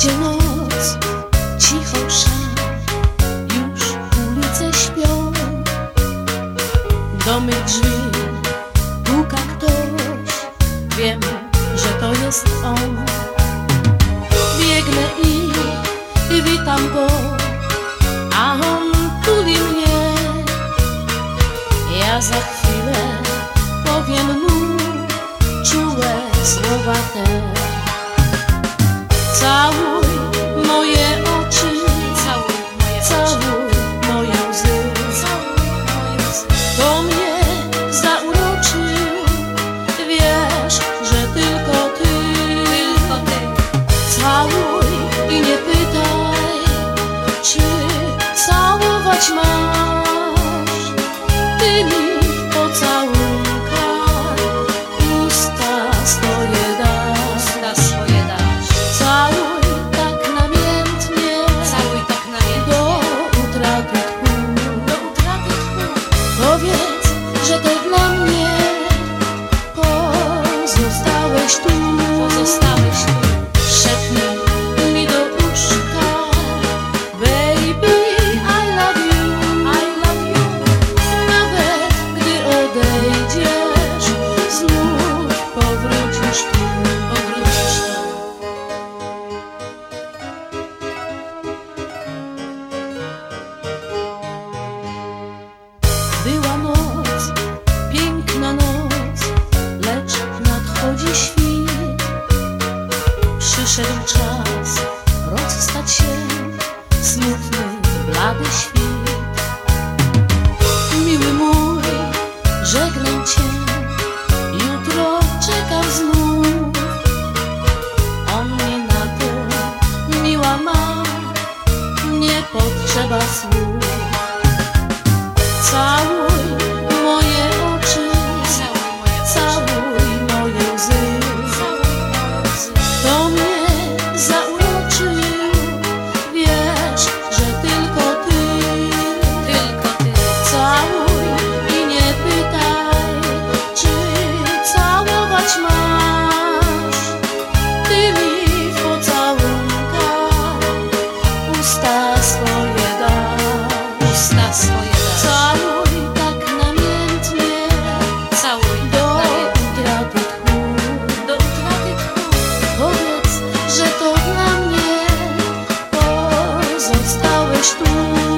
Gdzie noc cicho sza, już ulice śpią. Do mych drzwi puka ktoś, wiem, że to jest on. Biegnę i witam go, a on tuli mnie. Ja za chwilę powiem mu czułe słowa te. Całuj moje oczy, całuj moje łzy. To mnie zauroczył, wiesz, że tylko ty. Całuj i nie pytaj, czy całować masz. Ty mi pocałunkach usta swoje dasz. Całuj tak namiętnie, do utraty tchu. Powiedz, że to dla mnie pozostałeś tu. Szepnij mi do uszka, baby, I love you. Nawet gdy odejdziesz, znów powrócisz tu. Była noc, piękna noc, lecz nadchodzi świt. Przyszedł czas rozstać się, smutny, blady świt. Miły mój, żegnam cię, jutro czekam znów. On mnie na to miła ma, nie potrzeba słów. Całuj moje oczy, całuj moje łzy. To mnie zauroczył, wiesz, że tylko ty. Całuj i nie pytaj, czy całować masz. Ty mi w pocałunkach usta swoje dasz. Całuj tak namiętnie, do utraty tchu. Powiedz, że to dla mnie pozostałeś tu.